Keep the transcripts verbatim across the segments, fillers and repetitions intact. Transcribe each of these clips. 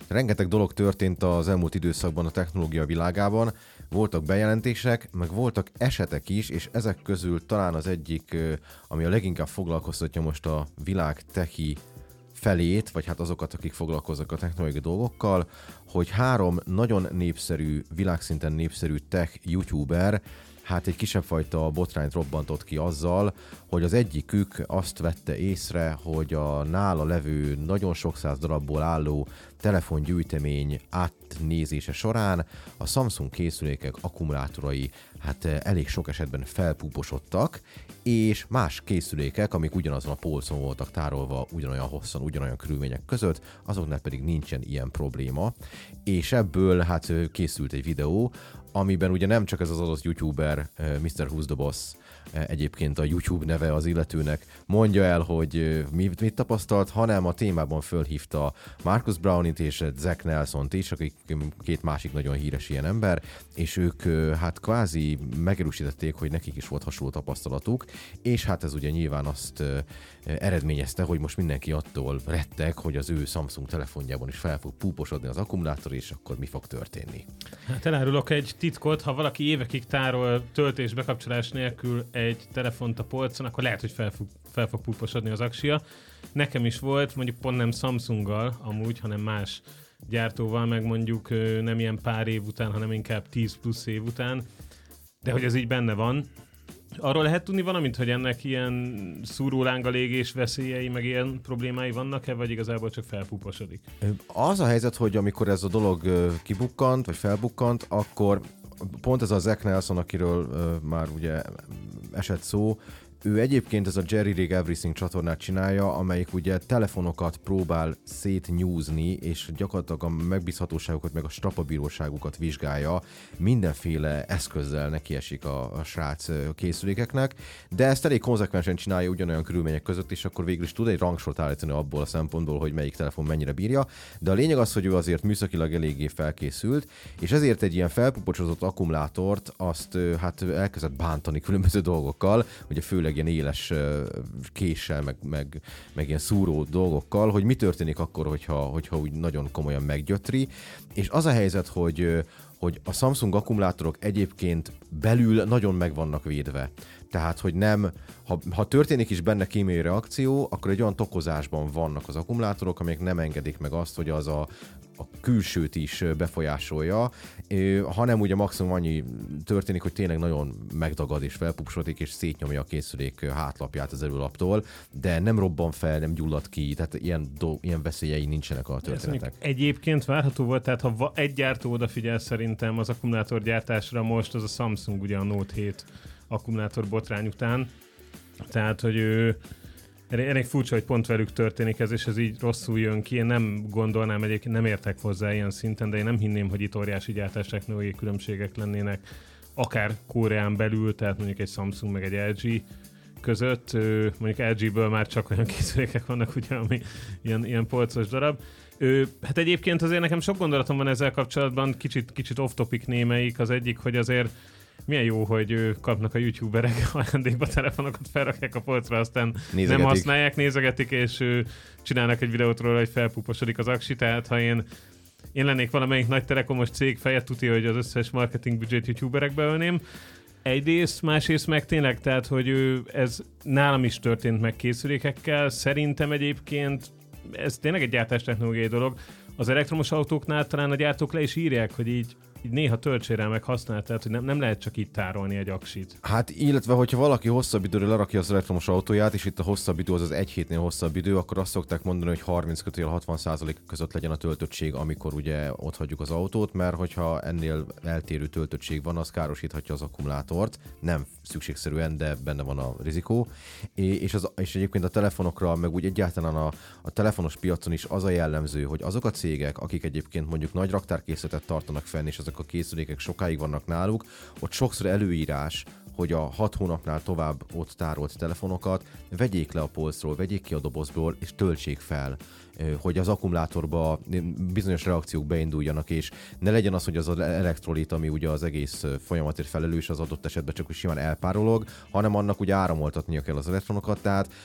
Rengeteg dolog történt az elmúlt időszakban a technológia világában, voltak bejelentések, meg voltak esetek is, és ezek közül talán az egyik, ami a leginkább foglalkoztatja most a világ techi felét, vagy hát azokat, akik foglalkoznak a technológiai dolgokkal, hogy három nagyon népszerű, világszinten népszerű tech youtuber hát egy kisebb fajta botrányt robbantott ki azzal, hogy az egyikük azt vette észre, hogy a nála levő nagyon sok száz darabból álló telefongyűjtemény átnézése során a Samsung készülékek akkumulátorai hát elég sok esetben felpúposodtak, és más készülékek, amik ugyanazon a polcon voltak tárolva ugyanolyan hosszan, ugyanolyan körülmények között, azoknál pedig nincsen ilyen probléma. És ebből hát készült egy videó, amiben ugye nem csak ez az adott youtuber, miszter Who's the Boss, egyébként a YouTube neve az illetőnek, mondja el, hogy mit, mit tapasztalt, hanem a témában fölhívta Marcus Brownit és Zach Nelsont is, akik két másik nagyon híres ilyen ember, és ők hát kvázi megerősítették, hogy nekik is volt hasonló tapasztalatuk, és hát ez ugye nyilván azt eredményezte, hogy most mindenki attól retteg, hogy az ő Samsung telefonjában is fel fog púposodni az akkumulátor, és akkor mi fog történni. Hát elárulok egy titkot, ha valaki évekig tárol töltés bekapcsolás nélkül egy telefont a polcon, akkor lehet, hogy fel fog, fel fog púposodni az aksia. Nekem is volt, mondjuk pont nem Samsunggal amúgy, hanem más gyártóval, meg mondjuk nem ilyen pár év után, hanem inkább tíz plusz év után, de hogy ez így benne van. Arról lehet tudni valamit, hogy ennek ilyen szúrólángal égés veszélyei, meg ilyen problémái vannak-e, vagy igazából csak felpúposodik? Az a helyzet, hogy amikor ez a dolog kibukkant, vagy felbukkant, akkor pont ez a Zach Nelson, akiről uh, már ugye esett szó, ő egyébként ez a Jerry Rig Everything csatornát csinálja, amelyik ugye telefonokat próbál szétnyúzni, és gyakorlatilag a megbízhatóságukat, meg a strapabíróságukat vizsgálja. Mindenféle eszközzel nekiesik a, a srác készülékeknek, de ezt elég konzekvensen csinálja ugyanolyan körülmények között, és akkor végül is tud egy rangsort állítani abból a szempontból, hogy melyik telefon mennyire bírja. De a lényeg az, hogy ő azért műszakilag eléggé felkészült, és ezért egy ilyen felpupocsodott akkumulátort azt hát elkezdett bántani különböző dolgokkal, ugye főleg ilyen éles késsel, meg, meg, meg ilyen szúró dolgokkal, hogy mi történik akkor, hogyha, hogyha úgy nagyon komolyan meggyötri. És az a helyzet, hogy, hogy a Samsung akkumulátorok egyébként belül nagyon meg vannak védve. Tehát, hogy nem, ha, ha történik is benne kémiai reakció, akkor egy olyan tokozásban vannak az akkumulátorok, amelyek nem engedik meg azt, hogy az a a külsőt is befolyásolja, hanem ugye maximum annyi történik, hogy tényleg nagyon megdagad és felpupsodik, és szétnyomja a készülék hátlapját az előlaptól, de nem robban fel, nem gyullad ki, tehát ilyen, do, ilyen veszélyei nincsenek a történetnek. Egyébként várható volt, tehát ha egy gyártó odafigyel szerintem az akkumulátorgyártásra most, az a Samsung ugye a Note hét akkumulátor botrány után, tehát hogy ő elég furcsa, hogy pont velük történik ez, és ez így rosszul jön ki. Én nem gondolnám, egyébként nem értek hozzá ilyen szinten, de én nem hinném, hogy itt óriási gyártás technológiai különbségek lennének, akár Koreán belül, tehát mondjuk egy Samsung meg egy el gé között. Mondjuk el géből már csak olyan készülékek vannak, ugye, ami ilyen, ilyen polcos darab. Hát egyébként azért nekem sok gondolatom van ezzel kapcsolatban, kicsit, kicsit off-topic némelyik. Az egyik, hogy azért milyen jó, hogy kapnak a youtuberek ajándékba telefonokat, felrakják a polcra, aztán nézegetik. Nem használják, nézegetik, és csinálnak egy videót róla, hogy felpuposodik az aksi. Tehát ha én, én lennék valamelyik nagy telekomos cég, fejet tuti, hogy az összes marketing budget youtuberekbe ölném. Egyrészt, másrészt meg tényleg, tehát, hogy ez nálam is történt meg készülékekkel. Szerintem egyébként ez tényleg egy gyártástechnológiai dolog. Az elektromos autóknál talán a gyártók le is írják, hogy így így néha töltsére meg használ, tehát hogy nem, nem lehet csak itt tárolni egy aksit. Hát illetve, hogyha valaki hosszabb időre lerakja az elektromos autóját, és itt a hosszabb idő az az egy hétnél hosszabb idő, akkor azt szokták mondani, hogy harminc hatvan százalék között legyen a töltöttség, amikor ugye ott hagyjuk az autót, mert hogyha ennél eltérő töltöttség van, az károsíthatja az akkumulátort, nem szükségszerűen, de benne van a rizikó. És, az, és egyébként a telefonokra, meg úgy egyáltalán a, a telefonos piacon is az a jellemző, hogy azok a cégek, akik egyébként mondjuk nagy raktárkészletet tartanak fenn, és azok a készülékek sokáig vannak náluk, ott sokszor előírás, hogy a hat hónapnál tovább ott tárolt telefonokat vegyék le a polcról, vegyék ki a dobozból, és töltsék fel, hogy az akkumulátorba bizonyos reakciók beinduljanak, és ne legyen az, hogy az az elektrolit, ami ugye az egész folyamatért felelős, az adott esetben csak simán elpárolog, hanem annak ugye áramoltatnia kell az elektronokat, tehát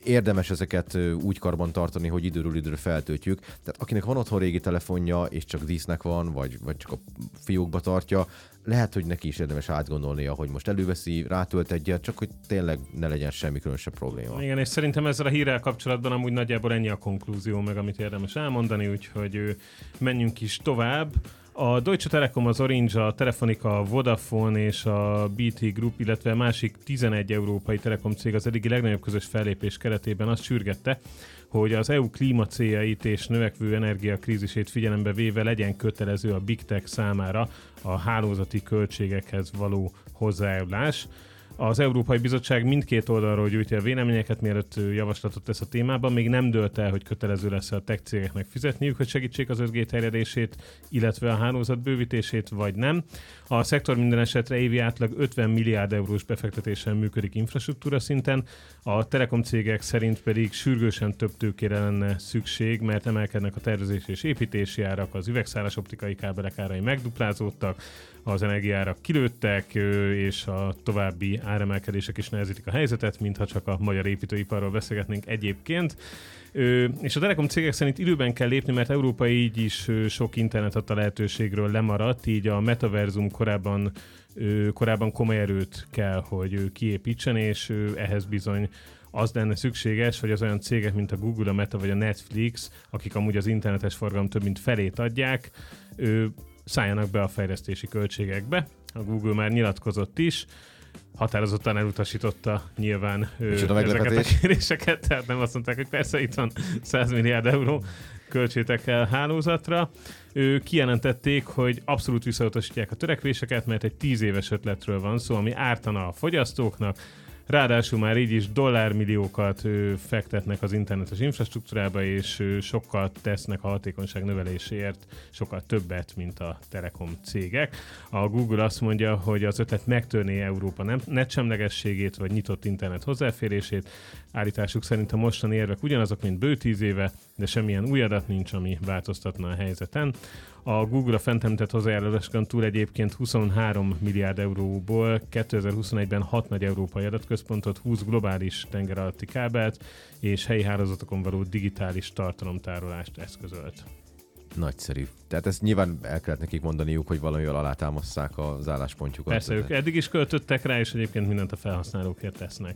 érdemes ezeket úgy karban tartani, hogy időről időre feltöltjük. Tehát akinek van otthon régi telefonja, és csak dísznek van, vagy, vagy csak a fiókba tartja, lehet, hogy neki is érdemes átgondolnia, hogy most előveszi, rátölt egyet, csak hogy tényleg ne legyen semmi különösebb probléma. Igen, és szerintem ezzel a hírrel kapcsolatban amúgy nagyjából ennyi a konklúzió, meg amit érdemes elmondani, úgyhogy menjünk is tovább. A Deutsche Telekom, az Orange, a Telefonica, a Vodafone és a bé té Group, illetve másik tizenegy európai telekom cég az eddigi legnagyobb közös fellépés keretében azt sürgette, hogy az é u klímacéljait és növekvő energiakrízisét figyelembe véve legyen kötelező a Big Tech számára a hálózati költségekhez való hozzájárulás. Az Európai Bizottság mindkét oldalról gyűjti a véleményeket, mielőtt javaslatot tesz a témában. Még nem dőlt el, hogy kötelező lesz a tech cégeknek fizetniük, hogy segítsék az öt G terjedését, illetve a hálózat bővítését, vagy nem. A szektor minden esetre évi átlag ötven milliárd eurós befektetéssel működik infrastruktúra szinten. A telekom cégek szerint pedig sürgősen több tőkére lenne szükség, mert emelkednek a tervezés és építési árak, az üvegszálas optikai kábelek árai megduplázódtak, az energiaárak kilőttek, és a további áremelkedések is nehezítik a helyzetet, mintha csak a magyar építőiparról beszélgetnénk egyébként. És a telekom cégek szerint időben kell lépni, mert Európa így is sok internet adta lehetőségről lemaradt, így a metaverzum korábban, korábban komoly erőt kell, hogy kiépítsen, és ehhez bizony az lenne szükséges, hogy az olyan cégek, mint a Google, a Meta vagy a Netflix, akik amúgy az internetes forgalom több mint felét adják, szálljanak be a fejlesztési költségekbe. A Google már nyilatkozott is, határozottan elutasította nyilván ő, ezeket a kéréseket, tehát nem azt mondták, hogy persze itt van száz milliárd euró, költsétek el hálózatra. Ő kijelentették, hogy abszolút visszautasítják a törekvéseket, mert egy tíz éves ötletről van szó, ami ártana a fogyasztóknak. Ráadásul már így is dollármilliókat ö, fektetnek az internetes infrastruktúrába, és ö, sokkal tesznek a hatékonyság növeléséért, sokkal többet, mint a telekom cégek. A Google azt mondja, hogy az ötlet megtörné Európa nem, netsemlegességét, vagy nyitott internet hozzáférését. Állításuk szerint a mostani érvek ugyanazok, mint bő tíz éve, de semmilyen új adat nincs, ami változtatna a helyzeten. A Google a fent említett hozzájárulásokon túl egyébként huszonhárom milliárd euróból kétezer-huszonegyben hat nagy európai adatközpontot, húsz globális tenger alatti kábelt és helyi hálózatokon való digitális tartalomtárolást eszközölt. Nagyszerű. Tehát ezt nyilván el kellett nekik mondaniuk, hogy valamivel alátámasszák az álláspontjukat. Persze, ők eddig is költöttek rá, és egyébként mindent a felhasználókért tesznek.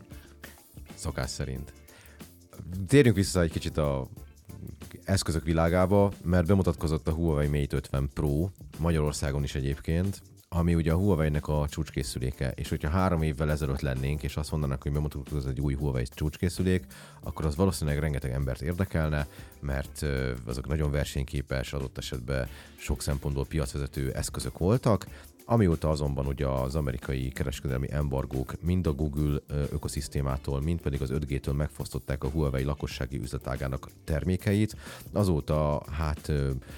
Szokás szerint. Térjünk vissza egy kicsit a eszközök világába, mert bemutatkozott a Huawei Mate ötven Pro, Magyarországon is egyébként, ami ugye a Huawei-nek a csúcskészüléke, és hogyha három évvel ezelőtt lennénk, és azt mondanak, hogy bemutatkozott egy új Huawei csúcskészülék, akkor az valószínűleg rengeteg embert érdekelne, mert azok nagyon versenyképes, adott esetben sok szempontból piacvezető eszközök voltak. Amióta azonban ugye az amerikai kereskedelmi embargók mind a Google ökoszisztémától, mind pedig az öt G-től megfosztották a Huawei lakossági üzletágának termékeit, azóta hát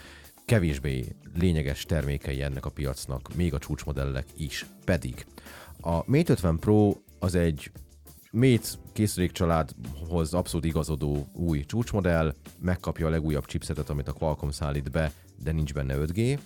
kevésbé lényeges termékei ennek a piacnak, még a csúcsmodellek is. Pedig a Mate ötven Pro az egy Mate készülékcsaládhoz abszolút igazodó új csúcsmodell, megkapja a legújabb chipsetet, amit a Qualcomm szállít be, de nincs benne öt G.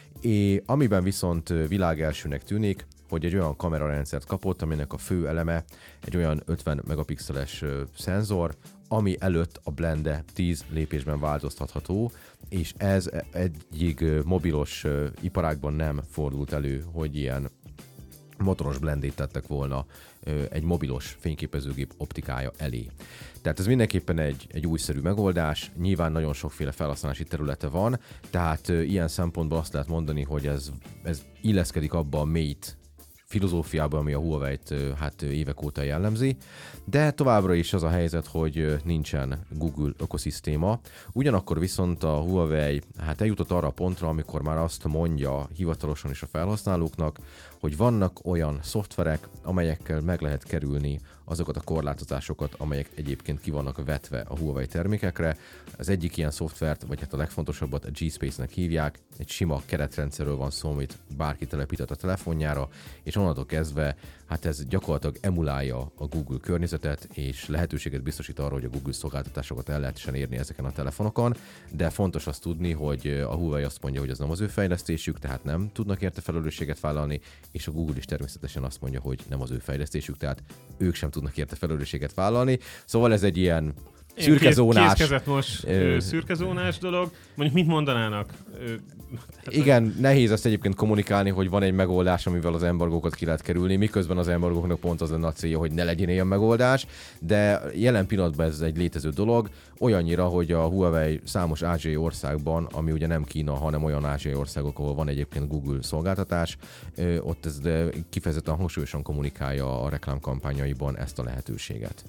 És amiben viszont világelsőnek tűnik, hogy egy olyan kamerarendszert kapott, aminek a fő eleme egy olyan ötven megapixeles szenzor, ami előtt a blende tíz lépésben változtatható, és ez egyik mobilos iparágban nem fordult elő, hogy ilyen motoros blendét tettek volna egy mobilos fényképezőgép optikája elé. Tehát ez mindenképpen egy, egy újszerű megoldás, nyilván nagyon sokféle felhasználási területe van, tehát ilyen szempontból azt lehet mondani, hogy ez, ez illeszkedik abba a Mate filozófiába, ami a Huawei-t hát évek óta jellemzi, de továbbra is az a helyzet, hogy nincsen Google ökoszisztéma. Ugyanakkor viszont a Huawei hát eljutott arra a pontra, amikor már azt mondja hivatalosan is a felhasználóknak, hogy vannak olyan szoftverek, amelyekkel meg lehet kerülni azokat a korlátozásokat, amelyek egyébként ki vannak vetve a Huawei termékekre. Az egyik ilyen szoftvert, vagy hát a legfontosabbat a G-Space-nek hívják, egy sima keretrendszerről van szó, amit bárki telepített a telefonjára, és onnantól kezdve hát ez gyakorlatilag emulálja a Google környezetet, és lehetőséget biztosít arra, hogy a Google szolgáltatásokat el lehessen érni ezeken a telefonokon, de fontos azt tudni, hogy a Huawei azt mondja, hogy ez nem az ő fejlesztésük, tehát nem tudnak érte felelősséget vállalni, és a Google is természetesen azt mondja, hogy nem az ő fejlesztésük, tehát ők sem tudnak érte felelősséget vállalni. Szóval ez egy ilyen szürkezónás. Kézkezetmos szürkezónás dolog. Mondjuk mit mondanának? Ö, Igen, nehéz ezt egyébként kommunikálni, hogy van egy megoldás, amivel az embargókat ki lehet kerülni, miközben az embargóknak pont az lenne a célja, hogy ne legyen ilyen megoldás, de jelen pillanatban ez egy létező dolog, olyannyira, hogy a Huawei számos ázsiai országban, ami ugye nem Kína, hanem olyan ázsiai országok, ahol van egyébként Google szolgáltatás, ott ez kifejezetten hangsúlyosan kommunikálja a reklámkampányaiban ezt a lehetőséget.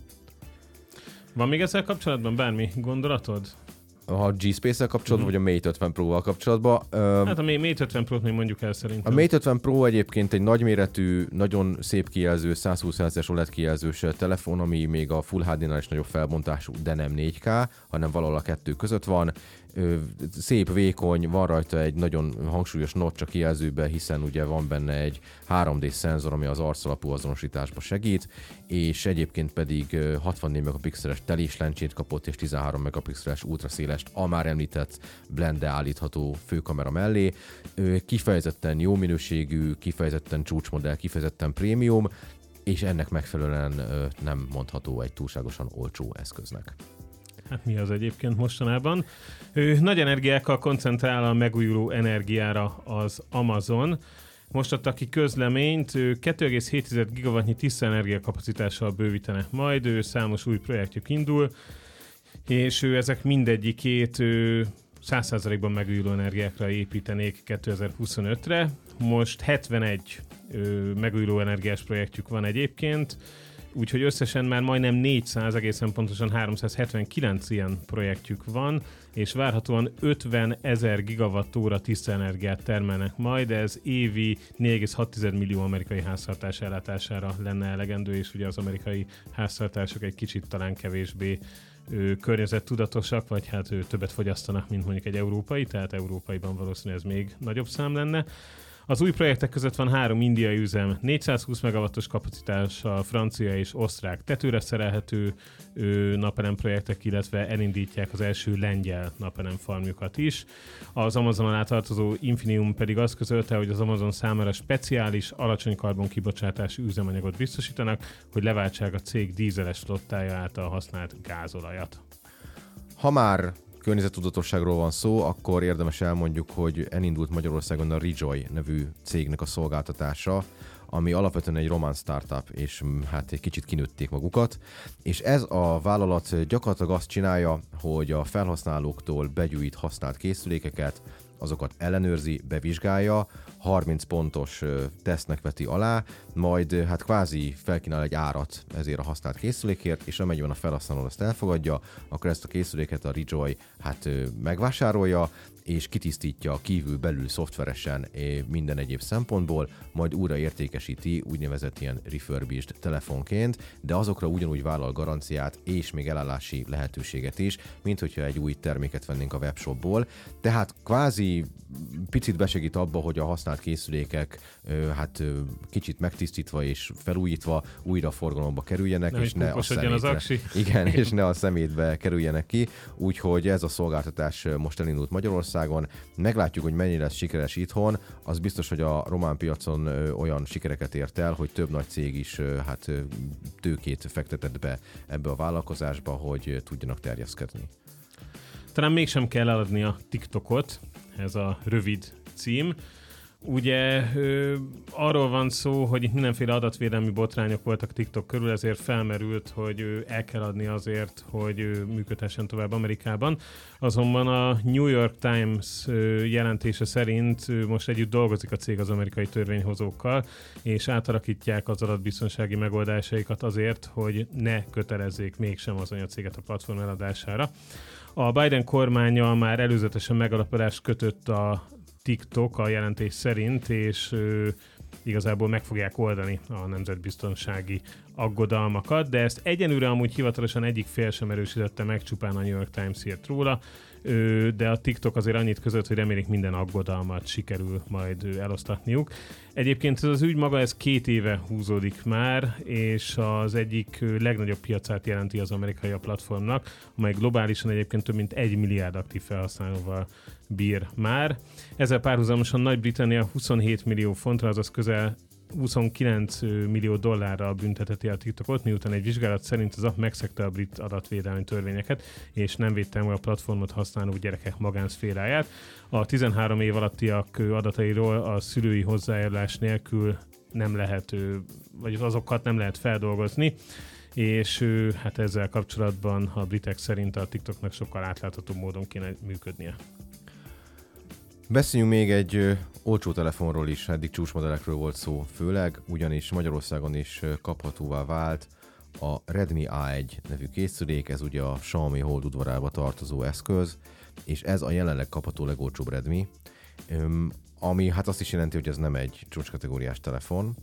Van még ezzel kapcsolatban bármi gondolatod? A G-Space-el kapcsolatban, uh-huh. vagy a Mate ötven Pro-val kapcsolatban? Hát a Mate ötven Pro-t még mondjuk el szerintem. A Mate ötven Pro egyébként egy nagyméretű, nagyon szép kijelző, százhúsz hertzes o el é dé kijelzős telefon, ami még a Full há dé-nál is nagyobb felbontású, de nem négy ká, hanem valahol a kettő között van. Szép, vékony, van rajta egy nagyon hangsúlyos notch a kijelzőben, hiszen ugye van benne egy három dé szenzor, ami az arcalapú azonosításba segít, és egyébként pedig hatvannégy megapixeles teléslencsét kapott, és tizenhárom megapixeles ultraszélest, a már említett blende állítható főkamera mellé. Kifejezetten jó minőségű, kifejezetten csúcsmodell, kifejezetten prémium, és ennek megfelelően nem mondható egy túlságosan olcsó eszköznek. Hát mi az egyébként mostanában? Ő nagy energiákkal koncentrál a megújuló energiára az Amazon. Most adta ki közleményt, kettő egész hét gigawattnyi tiszta energiakapacitással bővítenek majd, ő számos új projektjük indul, és ő ezek mindegyikét ő száz százalékban megújuló energiákra építenék kétezer-huszonötre. Most hetvenegy ő, megújuló energiás projektjük van egyébként, úgyhogy összesen már majdnem négyszáz, egészen pontosan háromszázhetvenkilenc ilyen projektjük van, és várhatóan ötven ezer gigawattóra tiszta energiát termelnek majd, ez évi négy egész hat millió amerikai háztartás ellátására lenne elegendő, és ugye az amerikai háztartások egy kicsit talán kevésbé ő, környezettudatosak, vagy hát ő, többet fogyasztanak, mint mondjuk egy európai, tehát európaiban valószínűleg ez még nagyobb szám lenne. Az új projektek között van három indiai üzem, négyszázhúsz megawattos kapacitással, francia és osztrák tetőre szerelhető ö, napelem projektek, illetve elindítják az első lengyel napelem farmjukat is. Az Amazon alá tartozó Infinium pedig azt közölte, hogy az Amazon számára speciális, alacsony karbon kibocsátású üzemanyagot biztosítanak, hogy leváltsák a cég dízeles flottája által használt gázolajat. Ha már környezettudatosságról van szó, akkor érdemes elmondjuk, hogy elindult Magyarországon a Rejoy nevű cégnek a szolgáltatása, ami alapvetően egy román startup, és hát egy kicsit kinőtték magukat, és ez a vállalat gyakorlatilag azt csinálja, hogy a felhasználóktól begyűjt használt készülékeket, azokat ellenőrzi, bevizsgálja, harminc pontos tesztnek veti alá, majd hát kvázi felkínál egy árat ezért a használt készülékért, és amennyiben a felhasználó ezt elfogadja, akkor ezt a készüléket a Rejoy hát megvásárolja, és kitisztítja kívül-belül szoftveresen minden egyéb szempontból, majd újra értékesíti úgynevezett ilyen refurbished telefonként, de azokra ugyanúgy vállal garanciát és még elállási lehetőséget is, mint hogyha egy új terméket vennénk a webshopból. Tehát kvázi picit besegít abba, hogy a használt készülékek hát kicsit megtisztítva és felújítva újra forgalomba kerüljenek, nem, és ne a szemétre, igen, és ne a szemétbe kerüljenek ki. Úgyhogy ez a szolgáltatás most elindult Magyarországon. Meglátjuk, hogy mennyire lesz sikeres itthon. Az biztos, hogy a román piacon olyan sikereket ért el, hogy több nagy cég is hát tőkét fektetett be ebbe a vállalkozásba, hogy tudjanak terjeszkedni. Talán mégsem kell eladni a TikTokot, ez a rövid cím. Ugye ö, arról van szó, hogy itt mindenféle adatvédelmi botrányok voltak TikTok körül, ezért felmerült, hogy ö, el kell adni azért, hogy ö, működhessen tovább Amerikában. Azonban a New York Times ö, jelentése szerint ö, most együtt dolgozik a cég az amerikai törvényhozókkal, és átalakítják az adatbiztonsági megoldásaikat azért, hogy ne kötelezzék mégsem az anyacéget a platform eladására. A Biden kormánya már előzetesen megalapodást kötött a TikTok a jelentés szerint, és ö, igazából meg fogják oldani a nemzetbiztonsági aggodalmakat, de ezt egyenlőre amúgy hivatalosan egyik fél sem erősítette meg, csupán a New York Times írt róla, de a TikTok azért annyit között, hogy remélik minden aggodalmat sikerül majd elosztatniuk. Egyébként ez az ügy maga, ez két éve húzódik már, és az egyik legnagyobb piacát jelenti az amerikai platformnak, amely globálisan egyébként több mint egy milliárd aktív felhasználóval bír már. Ezzel párhuzamosan Nagy-Britannia huszonhét millió fontra, azaz közel huszonkilenc millió dollárral bünteteti a TikTokot, miután egy vizsgálat szerint az app megszegte a brit adatvédelmi törvényeket, és nem védte meg a platformot használó gyerekek magánszféráját. A tizenhárom év alattiak adatairól a szülői hozzájárulás nélkül nem lehet, vagy azokat nem lehet feldolgozni, és hát ezzel kapcsolatban a britek szerint a TikToknak sokkal átláthatóbb módon kéne működnie. Beszéljünk még egy ö, olcsó telefonról is, eddig csúcsmodellekről volt szó főleg, ugyanis Magyarországon is ö, kaphatóvá vált a Redmi á egy nevű készülék, ez ugye a Xiaomi Hold udvarába tartozó eszköz, és ez a jelenleg kapható legolcsóbb Redmi, öm, ami hát azt is jelenti, hogy ez nem egy csúcskategóriás telefon,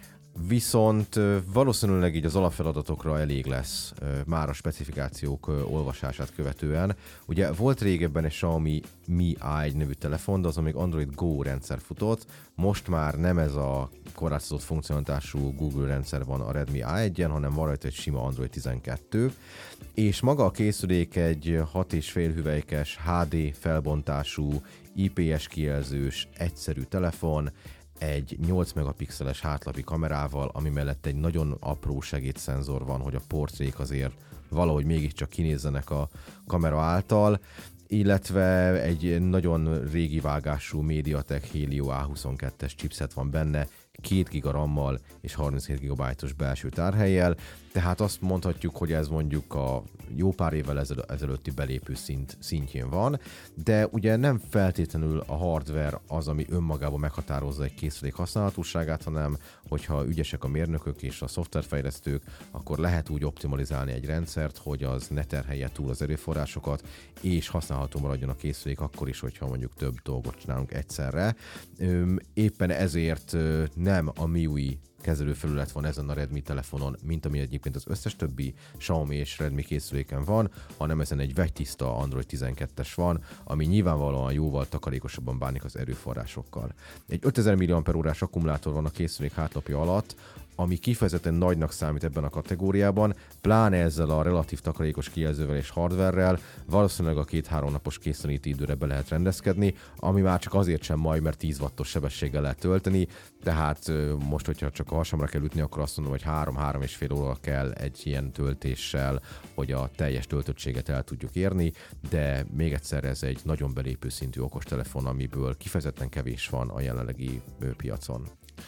viszont valószínűleg így az alapfeladatokra elég lesz már a specifikációk olvasását követően. Ugye volt régebben egy Xiaomi Mi á egy nevű telefon, de azon még Android Go rendszer futott, most már nem ez a korlátozott funkcionalitású Google rendszer van a Redmi á egyen, hanem van rajta egy sima Android tizenkettő, és maga a készülék egy hat és fél hüvelykes há dé felbontású, i pé es kijelzős, egyszerű telefon, egy nyolc megapixeles hátlapi kamerával, ami mellett egy nagyon apró segédszenzor van, hogy a portrék azért valahogy mégiscsak kinézzenek a kamera által, illetve egy nagyon régi vágású MediaTek Helio á huszonkettes chipset van benne, két giga RAM-mal és harminchét gigabájtos belső tárhellyel, tehát azt mondhatjuk, hogy ez mondjuk a jó pár évvel ezelőtti belépő szint, szintjén van, de ugye nem feltétlenül a hardware az, ami önmagában meghatározza egy készülék használhatóságát, hanem hogyha ügyesek a mérnökök és a szoftverfejlesztők, akkor lehet úgy optimalizálni egy rendszert, hogy az ne terhelje túl az erőforrásokat, és használható maradjon a készülék akkor is, hogyha mondjuk több dolgot csinálunk egyszerre. Éppen ezért nem a em i u i kezelőfelület van ezen a Redmi telefonon, mint ami egyébként az összes többi Xiaomi és Redmi készüléken van, hanem ezen egy vegytiszta Android tizenkettes van, ami nyilvánvalóan jóval takarékosabban bánik az erőforrásokkal. Egy ötezer milliampere-órás akkumulátor van a készülék hátlapja alatt, ami kifejezetten nagynak számít ebben a kategóriában, pláne ezzel a relatív takarékos kijelzővel és hardverrel, valószínűleg a két-három napos készenléti időre be lehet rendezkedni, ami már csak azért sem majd, mert tíz wattos sebességgel lehet tölteni, tehát most, hogyha csak a hasamra kell ütni, akkor azt mondom, hogy három-három és fél óra kell egy ilyen töltéssel, hogy a teljes töltöttséget el tudjuk érni, de még egyszer ez egy nagyon belépő szintű okostelefon, amiből kifejezetten kevés van a jelenlegi piacon.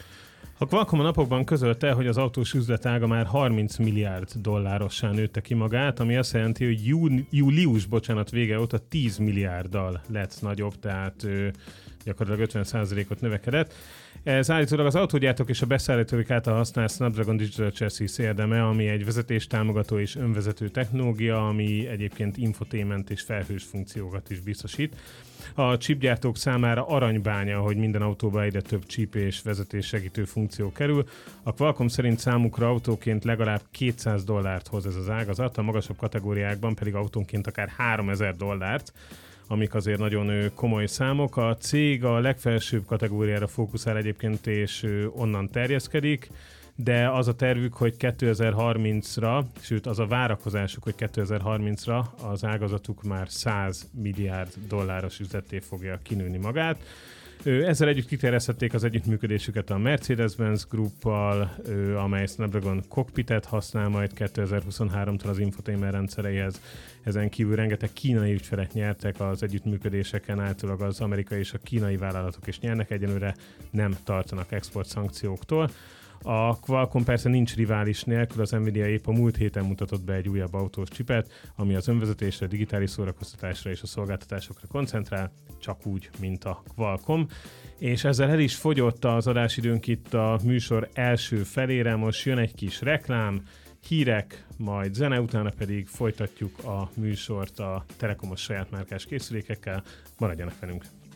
A Qualcomm a napokban közölte, hogy az autós üzletága már harminc milliárd dollárossá nőtte ki magát, ami azt jelenti, hogy júni, július bocsánat, vége óta tíz milliárddal lett nagyobb, tehát ö, gyakorlatilag ötven százalékot növekedett. Ez állítólag az autógyártók és a beszállítók által használt Snapdragon Digital Chassis érdeme, ami egy vezetéstámogató és önvezető technológia, ami egyébként infotainment és felhős funkciókat is biztosít. A chipgyártók számára aranybánya, hogy minden autóba egyre több chip és vezetéssegítő funkció kerül. A Qualcomm szerint számukra autóként legalább kétszáz dollárt hoz ez az ágazat, a magasabb kategóriákban pedig autónként akár háromezer dollárt, amik azért nagyon komoly számok. A cég a legfelsőbb kategóriára fókuszál egyébként, és onnan terjeszkedik, de az a tervük, hogy kétezer-harmincra, sőt az a várakozásuk, hogy kétezer-harmincra az ágazatuk már száz milliárd dolláros üzletté fogja kinőni magát. Ezzel együtt kiterjesztették az együttműködésüket a Mercedes-Benz Grouppal, amely Snapdragon Cockpitet használ majd kétezer-huszonháromtól az infotainment rendszereihez. Ezen kívül rengeteg kínai ügyfelet nyertek az együttműködéseken, általában az amerikai és a kínai vállalatok is nyernek, egyenlőre nem tartanak export szankcióktól. A Qualcomm persze nincs rivális nélkül, az Nvidia épp a múlt héten mutatott be egy újabb autós csipet, ami az önvezetésre, digitális szórakoztatásra és a szolgáltatásokra koncentrál, csak úgy, mint a Qualcomm. És ezzel el is fogyott az adásidőnk itt a műsor első felére, most jön egy kis reklám, hírek, majd zene, utána pedig folytatjuk a műsort a Telekomos saját márkás készülékekkel. Maradjanak velünk!